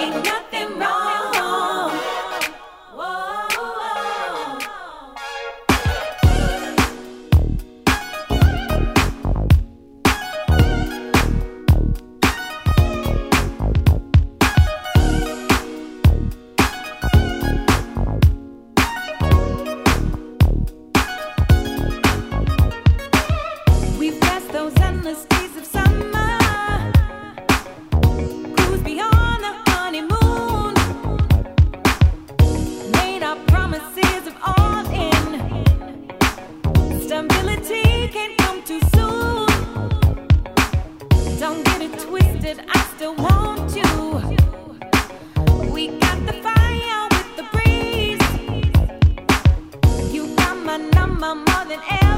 ain't nothing wrong. Whoa. We've passed those endless days of summer, cruised beyond the honeymoon, made our promises of all in. Stability can't come too soon. Don't get it twisted, I still want you. We got the fire with the breeze. You got my number more than ever.